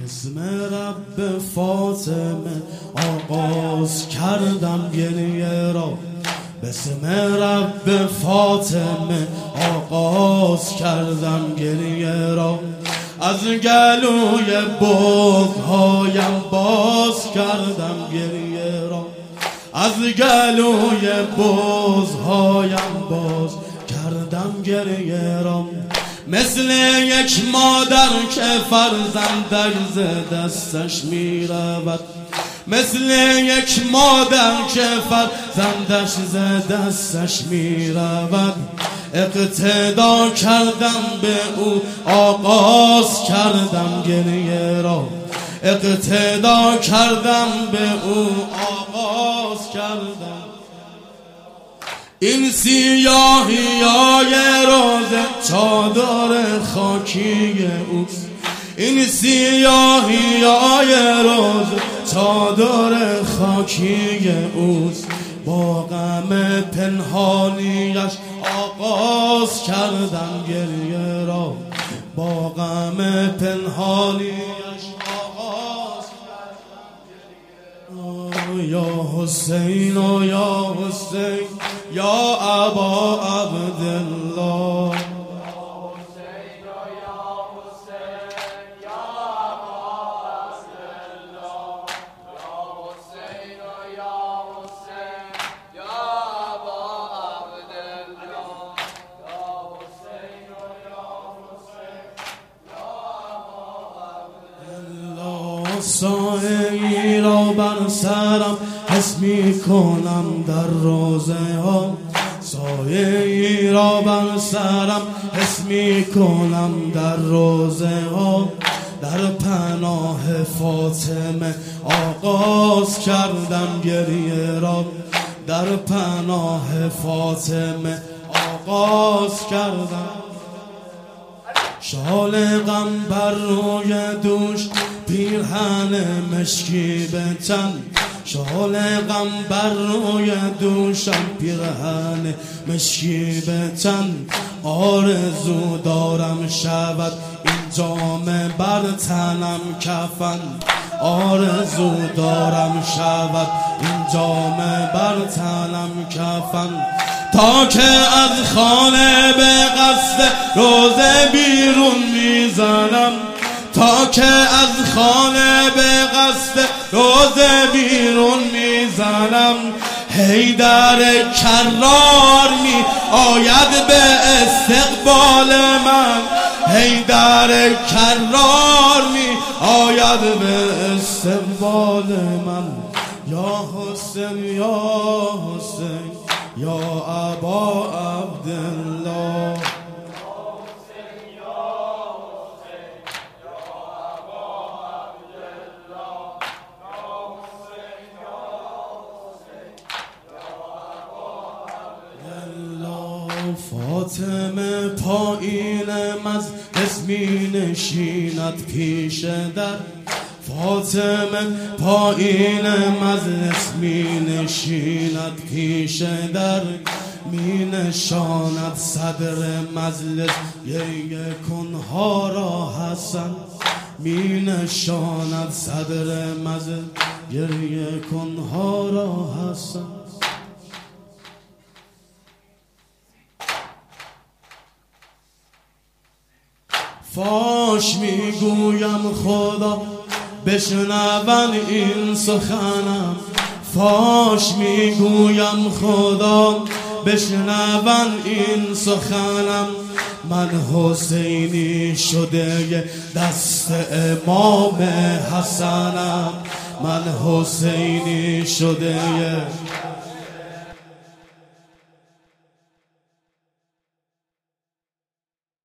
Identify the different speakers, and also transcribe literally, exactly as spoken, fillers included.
Speaker 1: اسم رب فاطمه آغاز کردم گریه را، بسم رب فاطمه آغاز کردم گریه را، از گلوی بغض‌هایم باز کردم گریه را، از گلوی بغض‌هایم باز کردم گریه را، مثل یک مادر که فرزندش ز دستش می رود، مثل یک مادر که فرزندش ز دستش می رود، اقتدا کردم به او آغاز کردم گریه را، اقتدا کردم به او آغاز کردم. این سیاهی های روز چادر خاکی اوست، این سیاهی های روز چادر خاکی اوست، با غم پنهانیش آغاز کردم گریه را، با غم پنهانیش آغاز کردم گریه را. یا حسین و یا حسین یا ابا عبدالله، سایه‌ای را بر سرم حس می کنم در روزه ها، سایه‌ای را بر سرم حس می کنم در روزه ها، در پناه فاطمه آغاز کردم گریه را، در پناه فاطمه آغاز کردم. شال غم بر روی دوش، پیرهن مشکی به تن، شال غم بر روی دوشم، پیرهن مشکی به تن، آرزو دارم شود این جامه بر تنم کفن، آرزو دارم شود این جامه بر تنم کفن، تا که از خانه به قصد روزه بیرون میزنم، تا که از خانه به قصد روزه بیرون میزنم، حیدر کرار می آید به استقبال من، حیدر کرار می آید به استقبال من. یا حسین یا حسین یا ابا عبدالله، فاطمه پایینم از اسمی نشیند پیش در، فاطمه پایینم از اسمی نشیند پیش در، می نشاند صدر مجلس گریه کنها را حسن، می نشاند صدر مجلس گریه کنها را حسن. فاش میگویم خدا بشنون این سخنم، فاش میگویم خدا بشنون این سخنم، من حسینی شده دست امام حسنم، من حسینی شده